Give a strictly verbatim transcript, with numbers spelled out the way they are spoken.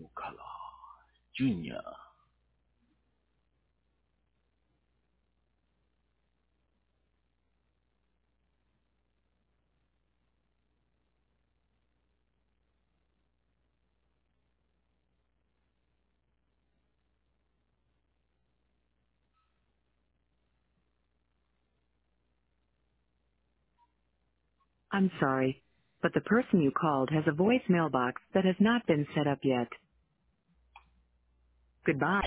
Mukala Junior I'm sorry, but the person you called has a voicemail box that has not been set up yet. Goodbye.